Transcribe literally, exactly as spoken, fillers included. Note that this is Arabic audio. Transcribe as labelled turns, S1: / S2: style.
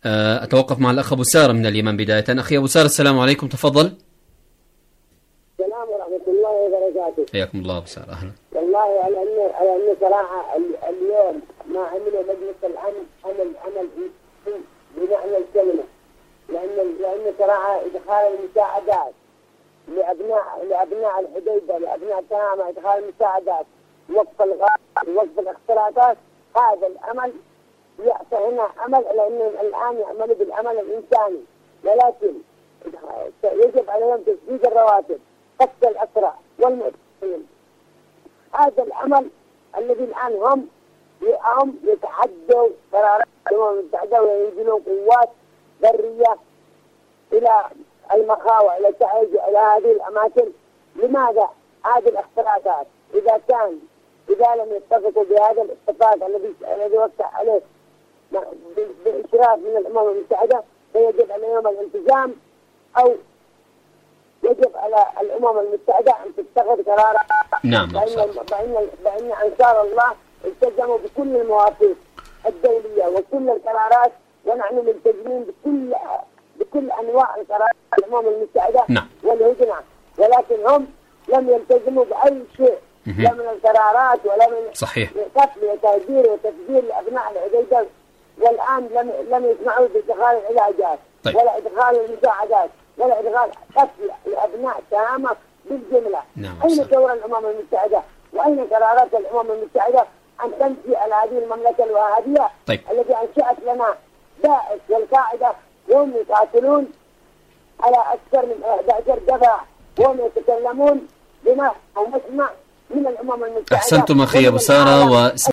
S1: أتوقف مع الأخ أبو سارة من اليمن بداية. أخي أبو سارة السلام عليكم، تفضل.
S2: السلام ورحمة الله وبركاته.
S1: حياكم الله أبو سارة، أهلا.
S2: والله على أن على أن صراحة اليوم ما عمل مجلس الأمن عمل عمل بمعنى الكلمة، لأن لأن صراحة إدخال المساعدات لأبناء لأبناء الحديدة لأبناء التهامة، إدخال المساعدات، وقف الغاز، وقف الاختراقات، هذا الأمل يعطي هنا أمل، لأن الآن يعمل بالأمل الإنساني، ولكن يجب عليهم تسديد الرواتب، فك الأسرى والمؤمنين. هذا الأمل الذي الآن هم هم يتحدوا قرارات الأمم المتحدة وينزلون قوات برية إلى المخاوع إلى تعيج إلى هذه الأماكن. لماذا هذه الاختراقات؟ إذا كان إذا لم يتفقوا بهذا الاتفاق الذي الذي وقع عليه بإشراف من الأمم المتحدة، فيجب عليهم الالتزام، أو يجب على الأمم المتحدة أن تتخذ قرارات.
S1: نعم.
S2: بأن بأن بأن أنصار الله التزموا بكل المواثيق الدولية وكل القرارات، ونحن ملتزمين بكل بكل أنواع القرارات الأمم المتحدة.
S1: نعم.
S2: والهدنة، ولكن هم لم يلتزموا بأي شيء، لا من القرارات ولا من
S1: صحيح
S2: قتل وتهجير وتفجير لأبناء الحديدة، والآن لم لم يسمعوا بإدخال العلاجات. طيب. ولا إدخال المساعدات ولا إدخال قتل لأبناء تهامة بالجملة.
S1: نعم.
S2: أين دور الأمم المتحدة؟ وأين قرارات الأمم المتحدة أن تمشي على هذه المملكة الوهابية؟
S1: طيب.
S2: التي أنشأت لنا داعش والقاعدة، وهم يقاتلون على أكثر من أحد عشر دفعة، وهم يتكلمون بما أو نسمع من الأمم المتحدة.
S1: أحسنتم أخي أبو سارة. و